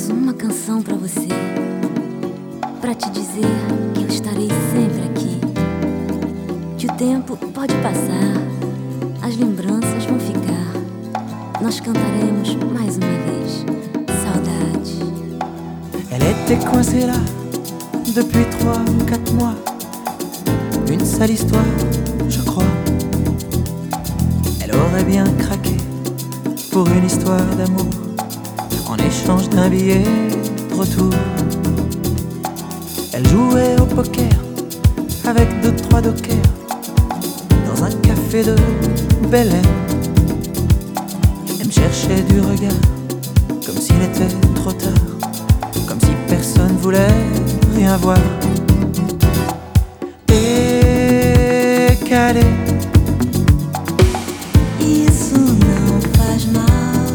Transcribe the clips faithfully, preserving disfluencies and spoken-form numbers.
mais uma canção pra você, pra te dizer que eu estarei sempre aqui. Que o tempo pode passar, as lembranças vão ficar. Nós cantaremos mais uma vez, saudade. Elle était coincée là depuis trois ou quatre mois. Une sale histoire, je crois. Elle aurait bien craqué pour une histoire d'amour en échange d'un billet de retour. Elle jouait au poker avec deux, trois dockers dans un café de Bel Air. Elle me cherchait du regard comme s'il était trop tard, comme si personne voulait rien voir. Décalé, isso não faz mal.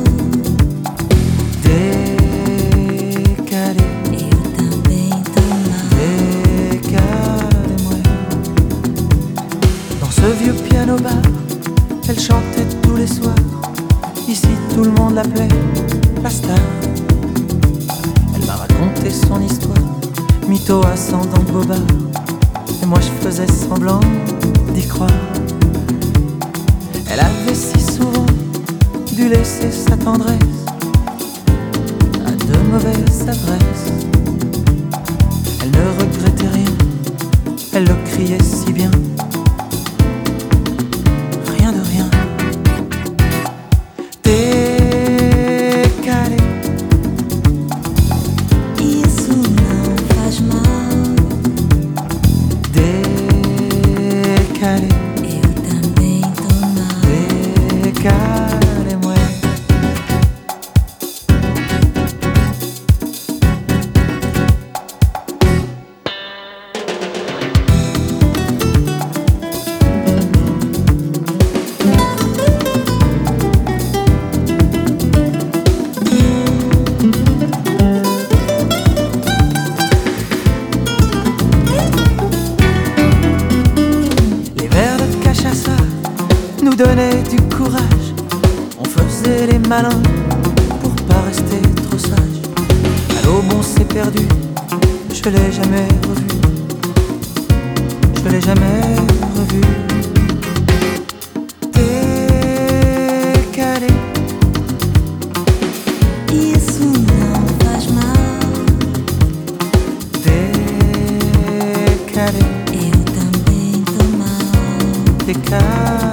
Décalé, Eu também tô mal. décalez-moi. Dans ce vieux piano bar, elle chantait tous les soirs. Ici tout le monde l'appelait la star. Elle m'a raconté son histoire, mytho ascendant bobard. Et moi je faisais semblant d'y croire. Elle avait si souvent dû laisser sa tendresse à de mauvaises adresses. Elle ne regrettait rien, elle le criait si bien. Rien de rien. Décalé, Isso não faz mal. décalé, Eu também tô mal. décalez-moi. Les verres de cachaça nous donnaient du courage. On faisait les malins pour pas rester trop sage. À l'aube on s'est perdu, je l'ai jamais revu. Je l'ai jamais revu. Décalé, Isso não faz mal. décalé, Eu também tô mal. décalé.